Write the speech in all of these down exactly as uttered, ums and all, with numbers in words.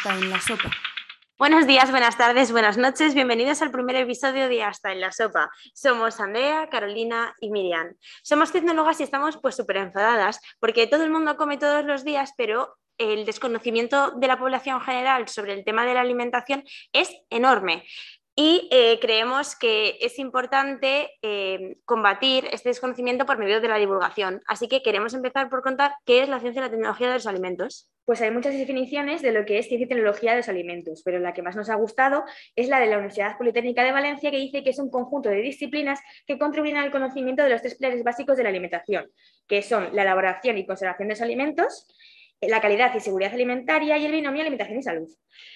Hasta en la sopa. Buenos días, buenas tardes, buenas noches. Bienvenidos al primer episodio de Hasta en la sopa. Somos Andrea, Carolina y Miriam. Somos tecnólogas y estamos pues súper enfadadas porque todo el mundo come todos los días, pero el desconocimiento de la población general sobre el tema de la alimentación es enorme. Y eh, creemos que es importante eh, combatir este desconocimiento por medio de la divulgación. Así que queremos empezar por contar qué es la ciencia y la tecnología de los alimentos. Pues hay muchas definiciones de lo que es ciencia y tecnología de los alimentos, pero la que más nos ha gustado es la de la Universidad Politécnica de Valencia, que dice que es un conjunto de disciplinas que contribuyen al conocimiento de los tres pilares básicos de la alimentación, que son la elaboración y conservación de los alimentos, la calidad y seguridad alimentaria y el binomio alimentación y salud.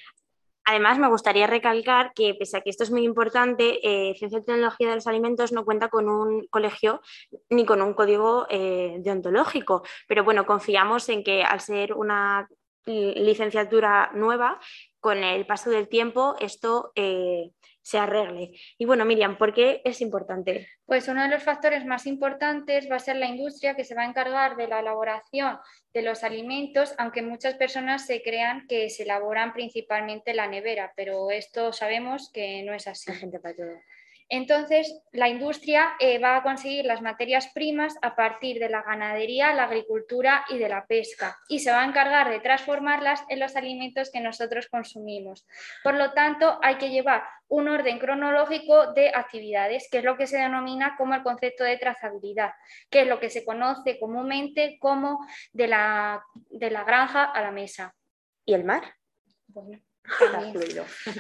Además, me gustaría recalcar que, pese a que esto es muy importante, eh, Ciencia y Tecnología de los Alimentos no cuenta con un colegio ni con un código eh, deontológico, pero bueno, confiamos en que al ser una licenciatura nueva, con el paso del tiempo esto eh, se arregle. Y bueno, Miriam, ¿por qué es importante? Pues uno de los factores más importantes va a ser la industria, que se va a encargar de la elaboración de los alimentos, aunque muchas personas se crean que se elaboran principalmente en la nevera, pero esto sabemos que no es así. La gente para todo. Entonces, la industria eh, va a conseguir las materias primas a partir de la ganadería, la agricultura y de la pesca, y se va a encargar de transformarlas en los alimentos que nosotros consumimos. Por lo tanto, hay que llevar un orden cronológico de actividades, que es lo que se denomina como el concepto de trazabilidad, que es lo que se conoce comúnmente como de la, de la granja a la mesa. ¿Y el mar? Bueno, también.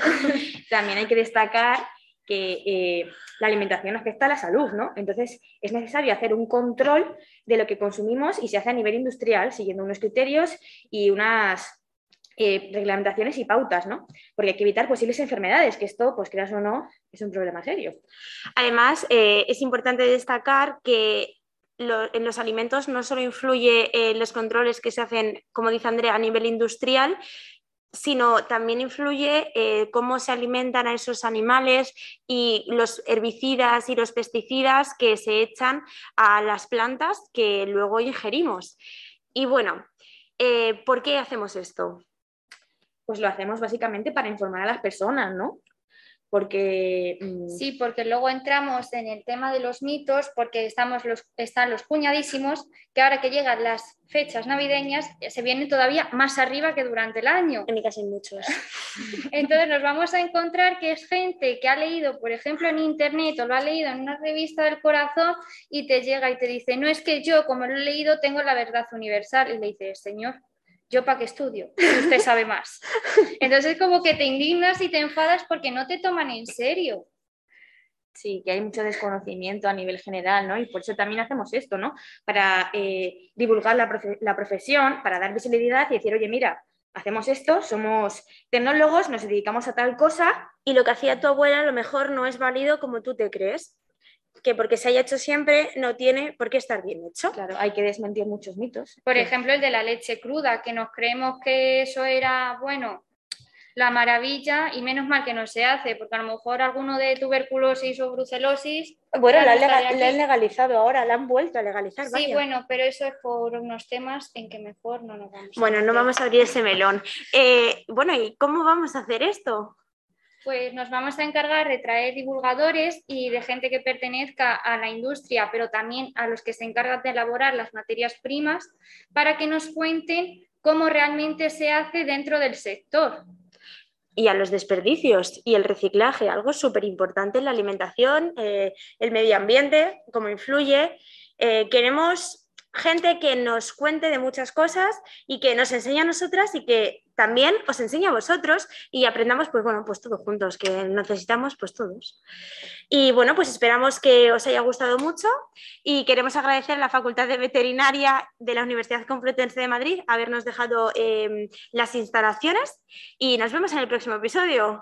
También hay que destacar que eh, la alimentación afecta a la salud, ¿no? Entonces es necesario hacer un control de lo que consumimos y se hace a nivel industrial, siguiendo unos criterios y unas eh, reglamentaciones y pautas, ¿no? Porque hay que evitar posibles enfermedades, que esto, pues creas o no, es un problema serio. Además, eh, es importante destacar que Lo, en los alimentos no solo influye eh, los controles que se hacen, como dice Andrea, a nivel industrial, sino también influye eh, cómo se alimentan a esos animales y los herbicidas y los pesticidas que se echan a las plantas que luego ingerimos. Y bueno, eh, ¿por qué hacemos esto? Pues lo hacemos básicamente para informar a las personas, ¿no? Porque... Mmm... Sí, porque luego entramos en el tema de los mitos, porque estamos los, están los cuñadísimos, que ahora que llegan las fechas navideñas se vienen todavía más arriba que durante el año. En mi casa hay muchos. Entonces nos vamos a encontrar que es gente que ha leído, por ejemplo, en internet o lo ha leído en una revista del corazón y te llega y te dice, no, es que yo, como lo he leído, tengo la verdad universal. Y le dices, señor, ¿yo para qué estudio? Usted sabe más. Entonces como que te indignas y te enfadas porque no te toman en serio. Sí, que hay mucho desconocimiento a nivel general, ¿no? Y por eso también hacemos esto, ¿no? Para eh, divulgar la, profe la profesión, para dar visibilidad y decir, oye, mira, hacemos esto, somos tecnólogos, nos dedicamos a tal cosa. Y lo que hacía tu abuela a lo mejor no es válido como tú te crees, que porque se haya hecho siempre no tiene por qué estar bien hecho. Claro, hay que desmentir muchos mitos. Por ejemplo, el de la leche cruda, que nos creemos que eso era, bueno, la maravilla, y menos mal que no se hace, porque a lo mejor alguno de tuberculosis o brucelosis... Bueno, la, legal, la han legalizado ahora, la han vuelto a legalizar. Sí, vaya. Bueno, pero eso es por unos temas en que mejor no nos vamos a Bueno, meter. no vamos a abrir ese melón. Eh, bueno, ¿y cómo vamos a hacer esto? Pues nos vamos a encargar de traer divulgadores y de gente que pertenezca a la industria, pero también a los que se encargan de elaborar las materias primas, para que nos cuenten cómo realmente se hace dentro del sector. Y a los desperdicios y el reciclaje, algo súper importante en la alimentación, eh, el medio ambiente, cómo influye. Eh, queremos gente que nos cuente de muchas cosas y que nos enseñe a nosotras y que también os enseñe a vosotros y aprendamos, pues bueno, pues todos juntos, que necesitamos pues todos. Y bueno, pues esperamos que os haya gustado mucho y queremos agradecer a la Facultad de Veterinaria de la Universidad Complutense de Madrid habernos dejado eh, las instalaciones y nos vemos en el próximo episodio.